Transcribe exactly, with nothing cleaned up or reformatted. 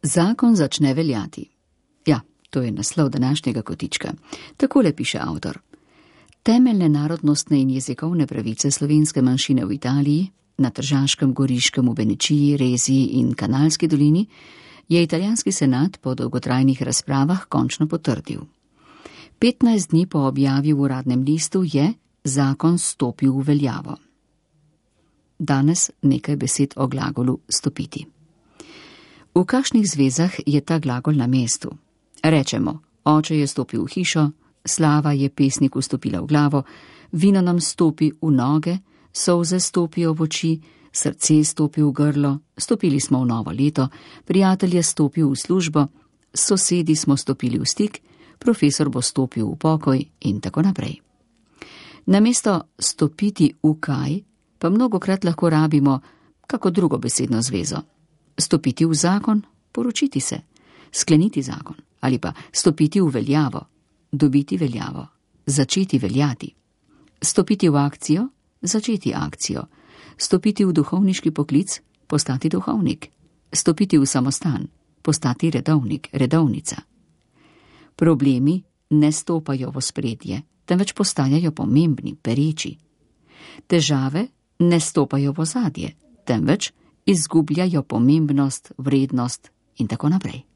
Zakon začne veljati. Ja, to je naslov današnjega kotička. Takole piše avtor. Temeljne narodnostne in jezikovne pravice slovenske manjšine v Italiji, na Tržaškem, Goriškem, v Benečiji, Reziji in Kanalski dolini, je italijanski senat po dolgotrajnih razpravah končno potrdil. petnajst dni po objavi v uradnem listu je zakon stopil v veljavo. Danes nekaj besed o glagolu stopiti. V kakšnih zvezah je ta glagol na mestu? Rečemo, oče je stopil v hišo, slava je pesniku stopila v glavo, vino nam stopi v noge, solze stopijo v oči, srce stopi v grlo, stopili smo v novo leto, prijatelj je stopil v službo, s sosedi smo stopili v stik, profesor bo stopil v pokoj in tako naprej. Namesto stopiti v kaj, pa mnogokrat lahko rabimo kako drugo besedno zvezo. Stopiti v zakon, poročiti se, skleniti zakon, ali pa stopiti v veljavo, dobiti veljavo, začeti veljati. Stopiti v akcijo, začeti akcijo. Stopiti v duhovniški poklic, postati duhovnik. Stopiti v samostan, postati redovnik, redovnica. Problemi ne stopajo v ospredje, temveč postajajo pomembni, pereči. Težave ne stopajo v ozadje, temveč izgubljajo pomembnost, vrednost in tako naprej.